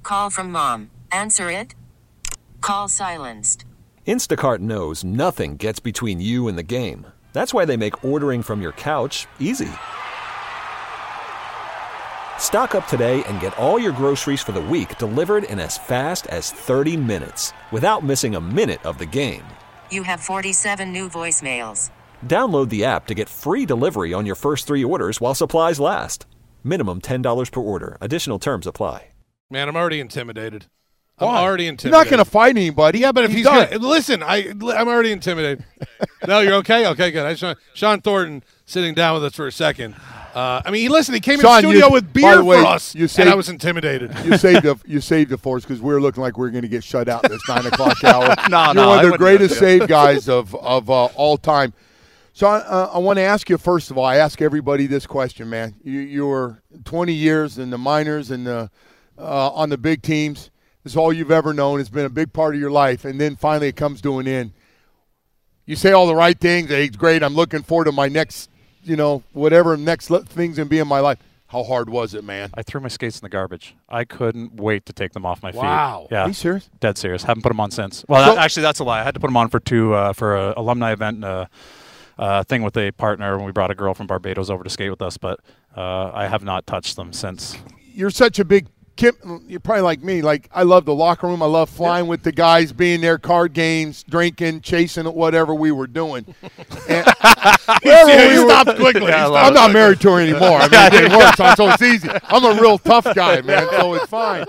Call from mom. Answer it. Call silenced. Instacart knows nothing gets between you and the game. That's why they make ordering from your couch easy. Stock up today and get all your groceries for the week delivered in as fast as 30 minutes without missing a minute of the game. You have 47 new voicemails. Download the app to get free delivery on your first 3 orders while supplies last. Minimum $10 per order. Additional terms apply. Man, I'm already intimidated. Why? I'm already intimidated. You're not going to fight anybody. Yeah, but if he's done. good. Listen, I'm already intimidated. No, you're okay? Okay, good. Sean Thornton sitting down with us for a second. He came Sean, in the studio with beer for us, and I was intimidated. You saved it for us because we were looking like we were going to get shut out this 9 o'clock hour. No, You're one of the greatest save guys of all time. So I want to ask you, first of all, I ask everybody this question, man. You were 20 years in the minors and on the big teams. This is all you've ever known. It's been a big part of your life, and then finally it comes to an end. You say all the right things. Hey, it's great. I'm looking forward to my next, whatever next thing's going to be in my life. How hard was it, man? I threw my skates in the garbage. I couldn't wait to take them off my feet. Wow. Yeah. Are you serious? Dead serious. Haven't put them on since. Well, actually, that's a lie. I had to put them on for an alumni event thing with a partner when we brought a girl from Barbados over to skate with us, but I have not touched them since. You're such a big you're probably like me. Like, I love the locker room. I love flying with the guys, being there, card games, drinking, chasing, whatever we were doing. And stopped quickly. Yeah, I'm not married to her anymore. I mean, it didn't work, so it's easy. I'm a real tough guy, man, so it's fine.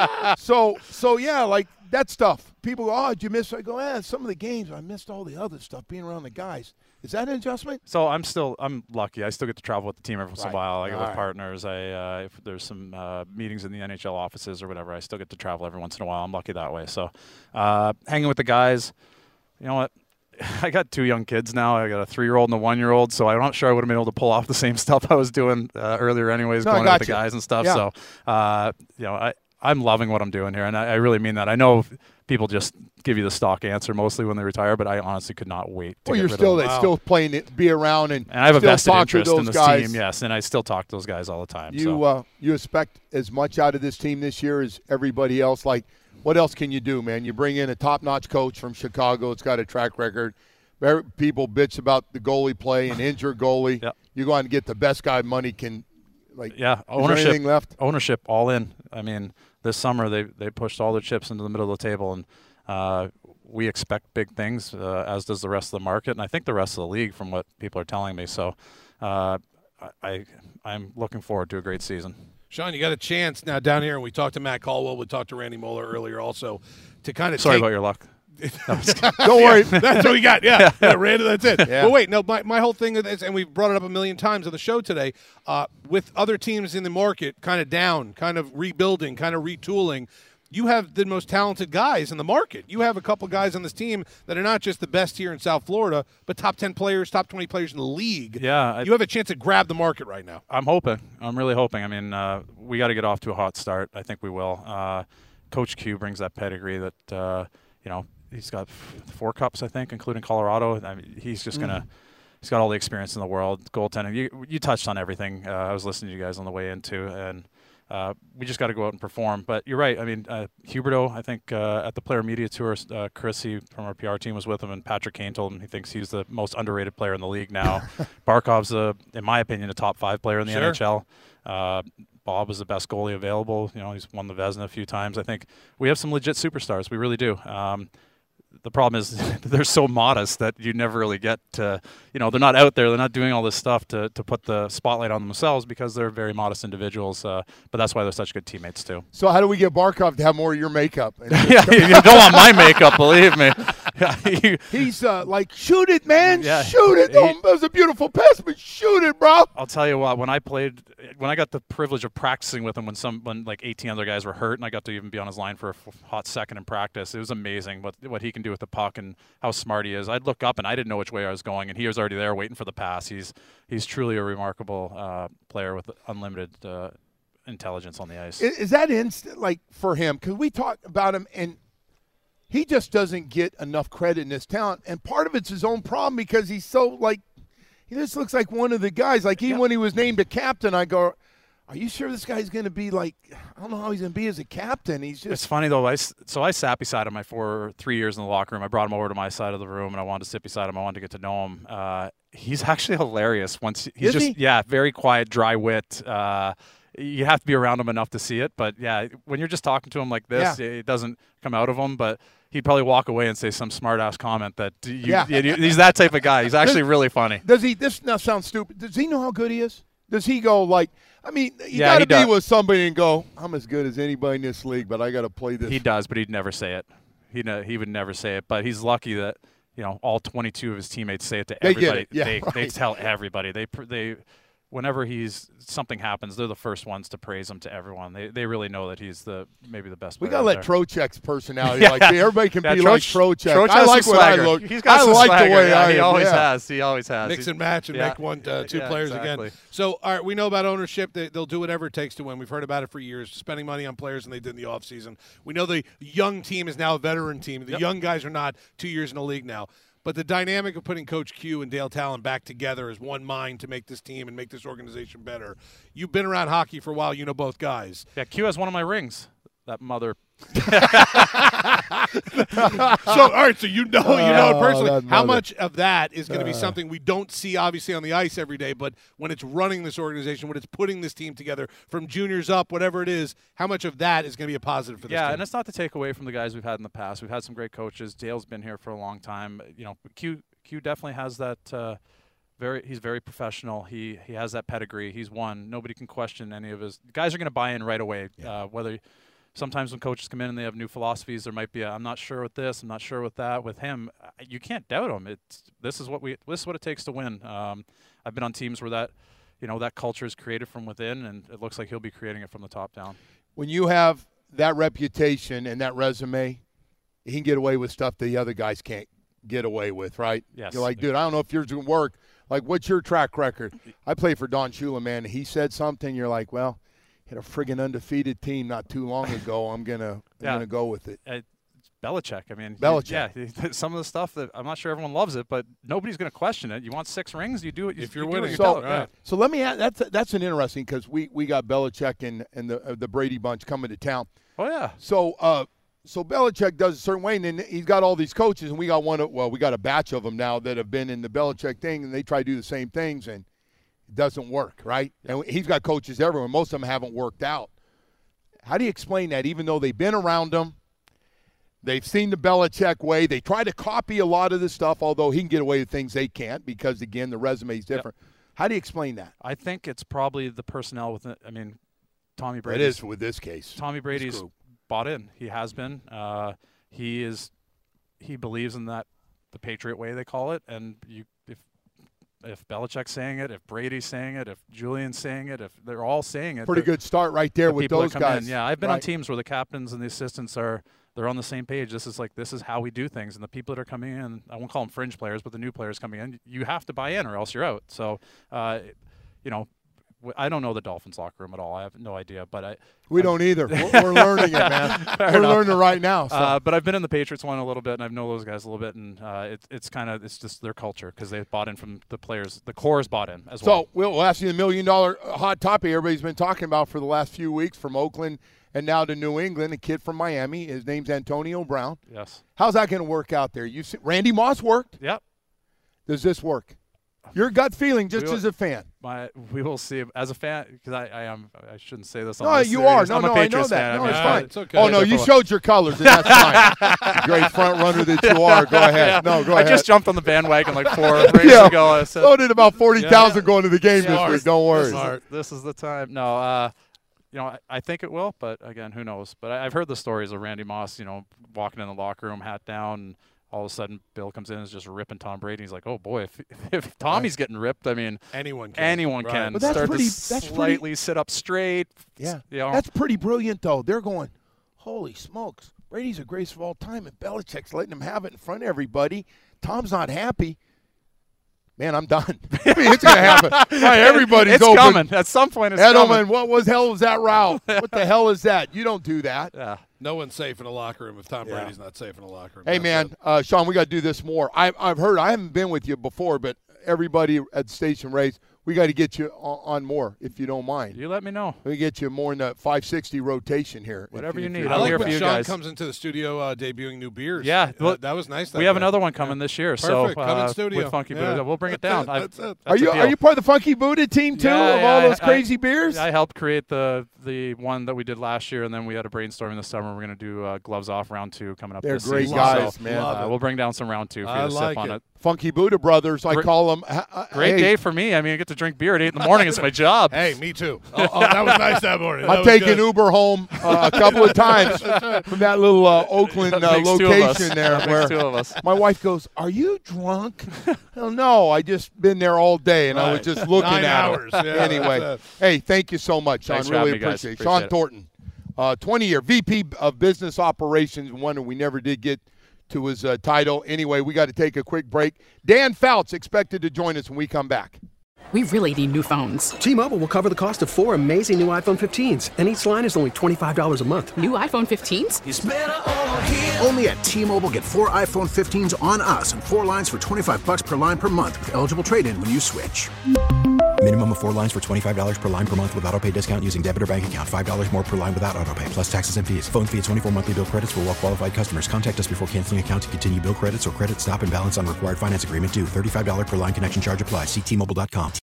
So yeah, like that stuff. People go, oh, did you miss? I go, some of the games. I missed all the other stuff, being around the guys. Is that an adjustment? So I'm lucky. I still get to travel with the team every once in a while. I go with right. partners. If there's some meetings in the NHL offices or whatever, I still get to travel every once in a while. I'm lucky that way. So hanging with the guys, you know what? I got 2 young kids now. I got a 3-year-old and a 1-year-old, so I'm not sure I would have been able to pull off the same stuff I was doing earlier anyways, going out with the guys and stuff. Yeah. So, I'm loving what I'm doing here, and I really mean that. I know people just give you the stock answer mostly when they retire, but I honestly could not wait to Well, get you're rid still of them. still playing it, be around, and I have a still vested talk interest to those in this guys. team, yes, and I still talk to those guys all the time. You expect as much out of this team this year as everybody else. Like, what else can you do, man? You bring in a top-notch coach from Chicago. It's got a track record. People bitch about the goalie play and injured goalie. Yep. You go out and get the best guy money can. Like, yeah, is there anything left? Ownership all in. I mean, this summer they pushed all their chips into the middle of the table, and we expect big things, as does the rest of the market, and I think the rest of the league from what people are telling me. So I'm looking forward to a great season. Sean, you got a chance now down here, and we talked to Matt Caldwell. We talked to Randy Moeller earlier also to kind of Sorry about your luck. Don't worry. That's what we got. Yeah, Randy, that's it. Yeah. But wait, no, my whole thing is, and we've brought it up a million times on the show today, with other teams in the market kind of down, kind of rebuilding, kind of retooling, you have the most talented guys in the market. You have a couple guys on this team that are not just the best here in South Florida, but top 10 players, top 20 players in the league. Yeah. You have a chance to grab the market right now. I'm hoping. I'm really hoping. I mean, we got to get off to a hot start. I think we will. Coach Q brings that pedigree that, he's got 4 cups, I think, including Colorado. I mean, he's just going to – he's got all the experience in the world. Goaltending. You touched on everything. I was listening to you guys on the way in, too, and we just got to go out and perform. But you're right. I mean, Huberdeau, I think, at the Player Media Tour, Chrissy from our PR team was with him, and Patrick Kane told him he thinks he's the most underrated player in the league now. Barkov's, in my opinion, a top 5 player in the NHL. Bob is the best goalie available. He's won the Vezina a few times. I think we have some legit superstars. We really do. The problem is they're so modest that you never really get to, they're not out there. They're not doing all this stuff to put the spotlight on themselves because they're very modest individuals. But that's why they're such good teammates, too. So how do we get Barkov to have more of your makeup? Yeah, you don't want my makeup, believe me. He's like, shoot it, man. Yeah, shoot it. That was a beautiful pass, but shoot it, bro. I'll tell you what, when I got the privilege of practicing with him when like 18 other guys were hurt, and I got to even be on his line for a hot second in practice, it was amazing what he can do with the puck and how smart he is. I'd look up and I didn't know which way I was going, and he was already there waiting for the pass. He's truly a remarkable player with unlimited intelligence on the ice. Is that instant, like, for him? Because we talk about him, and he just doesn't get enough credit in his talent, and part of it's his own problem because he's so, like, he just looks like one of the guys. Like, even when he was named a captain, I go, are you sure this guy's going to be like, I don't know how he's going to be as a captain. He's just. It's funny, though. I sat beside him for 3 years in the locker room. I brought him over to my side of the room, and I wanted to sit beside him. I wanted to get to know him. He's actually hilarious. Is he? Yeah, very quiet, dry wit. You have to be around him enough to see it. But, yeah, when you're just talking to him like this, it doesn't come out of him. But he'd probably walk away and say some smart-ass comment that he's that type of guy. He's actually really funny. Does he – this now sounds stupid. Does he know how good he is? Does he go like – I mean, you got to be with somebody and go, I'm as good as anybody in this league, but I got to play this. He does, but he'd never say it. He would never say it. But he's lucky that, all 22 of his teammates say it to everybody. They tell everybody. They whenever something happens, they're the first ones to praise him to everyone. They really know that he's maybe the best player. We got to let Trocheck's personality everybody can be like Trocheck. Trocheck I like what I look. He's got I like the way I am. He always has. He always has. Mix and match and make two players again. So, all right, we know about ownership. They'll do whatever it takes to win. We've heard about it for years, spending money on players than they did in the offseason. We know the young team is now a veteran team. The young guys are not 2 years in the league now. But the dynamic of putting Coach Q and Dale Talon back together as one mind to make this team and make this organization better. You've been around hockey for a while. You know both guys. Yeah, Q has one of my rings. That mother. So, all right, so you know it personally. How much of that is going to be something we don't see, obviously, on the ice every day, but when it's running this organization, when it's putting this team together from juniors up, whatever it is, how much of that is going to be a positive for this team? Yeah, and it's not to take away from the guys we've had in the past. We've had some great coaches. Dale's been here for a long time. Q definitely has that he's very professional. He has that pedigree. He's won. Nobody can question any of his – guys are going to buy in right away, whether – sometimes when coaches come in and they have new philosophies, there might be I'm not sure with this, I'm not sure with that. With him, you can't doubt him. This is what it takes to win. I've been on teams where that culture is created from within, and it looks like he'll be creating it from the top down. When you have that reputation and that resume, he can get away with stuff the other guys can't get away with, right? Yes. You're like, dude, I don't know if yours going to work. Like, what's your track record? I played for Don Shula, man. He said something, you're like, well, had a friggin' undefeated team not too long ago. I'm gonna go with it. It's Belichick. I mean, Belichick. Some of the stuff that I'm not sure everyone loves it, but nobody's going to question it. You want 6 rings, you do it. If you're winning, so let me add. That's an interesting because we got Belichick and the Brady bunch coming to town. Oh yeah. So Belichick does a certain way, and then he's got all these coaches, and we got we got a batch of them now that have been in the Belichick thing, and they try to do the same things and. It doesn't work, right? And he's got coaches everywhere. Most of them haven't worked out. How do you explain that? Even though they've been around him, they've seen the Belichick way. They try to copy a lot of the stuff, although he can get away with things they can't because, again, the resume is different. Yep. How do you explain that? I think it's probably the personnel with it. I mean, Tommy Brady. It is with this case. Tommy Brady's bought in. He has been. He believes in that, the Patriot way they call it, and if Belichick's saying it, if Brady's saying it, if Julian's saying it, if they're all saying it. Pretty good start right there with those guys. Yeah, I've been on teams where the captains and the assistants they're on the same page. This is how we do things. And the people that are coming in, I won't call them fringe players, but the new players coming in, you have to buy in or else you're out. So, I don't know the Dolphins locker room at all. I have no idea, but we don't either. We're learning it, man. We're learning it right now. So. But I've been in the Patriots one a little bit, and I know those guys a little bit, and it's just their culture because they bought in from the players. The core's bought in as well. So we'll ask you the $1 million hot topic everybody's been talking about for the last few weeks from Oakland and now to New England. A kid from Miami. His name's Antonio Brown. Yes. How's that going to work out there? You see, Randy Moss worked. Yep. Does this work? Your gut feeling, just as a fan. We will see. As a fan, because I shouldn't say this. No, you are. No, I know that. Fan. No, it's fine. It's okay. Oh, no, you showed your colors, and that's fine. Great front runner that you are. Go ahead. No, go ahead. I just jumped on the bandwagon like 4 races ago. I said, so did about 40,000 going to the game this week. Don't worry. This is the time. No, I think it will, but again, who knows? But I've heard the stories of Randy Moss, walking in the locker room, hat down, and all of a sudden, Bill comes in and is just ripping Tom Brady. He's like, "Oh boy, if Tommy's getting ripped, I mean, anyone can. Right. But that's start pretty, to slightly sit up straight." Yeah, that's pretty brilliant, though. They're going, "Holy smokes, Brady's the greatest of all time, and Belichick's letting him have it in front of everybody. Tom's not happy." Man, I'm done. I mean, it's going to happen. Right, everybody's it's open. Coming. At some point, it's coming. Edelman, what the hell was that route? What the hell is that? You don't do that. Yeah. No one's safe in a locker room if Tom Brady's not safe in a locker room. Hey, man, Sean, we got to do this more. I've heard, I haven't been with you before, but everybody at Station Race, We got to get you on more, if you don't mind. You let me know. We get you more in the 560 rotation here. Whatever you need. I I'm like here when for you Sean guys. comes into the studio debuting new beers. Yeah, well, that was nice. We have another one coming this year. Perfect. So Come in studio. with Funky Yeah. Buddha, we'll bring it down. That's it. Are you part of the Funky Buddha team too? Yeah, of yeah, all those I- crazy beers? I helped create the one that we did last year, and then we had a brainstorming this summer. We're going to do Gloves Off round 2 coming up. They're this great season. guys, so, man. we'll bring down some round 2 for you I to like sip on it. Funky Buddha Brothers, I call them. Great day for me. I mean, I get to drink beer at 8 in the morning. It's my job. Hey, me too. That was nice that morning. I've taken Uber home a couple of times from that little Oakland That makes two of us. location there. That where makes 2 of us. my wife goes, "Are you drunk?" Hell no, I just been there all day and I was just looking 9 at hours. her. Yeah, anyway, that's it. hey, thank you so much, Sean. Thanks for Really having me, guys. appreciate it. Appreciate Sean it. Thornton, 20-year VP of Business Operations. One we never did get to his title. Anyway, we got to take a quick break. Dan Fouts expected to join us when we come back. We really need new phones. T-Mobile will cover the cost of 4 amazing new iPhone 15s, and each line is only $25 a month. New iPhone 15s? Only at T-Mobile, get 4 iPhone 15s on us and 4 lines for $25 per line per month with eligible trade-in when you switch. Minimum of 4 lines for $25 per line per month with autopay discount using debit or bank account. $5 more per line without autopay, plus taxes and fees. Phone fee at 24 monthly bill credits for well-qualified customers. Contact us before canceling account to continue bill credits or credit stop and balance on required finance agreement due. $35 per line connection charge applies. See T-Mobile.com.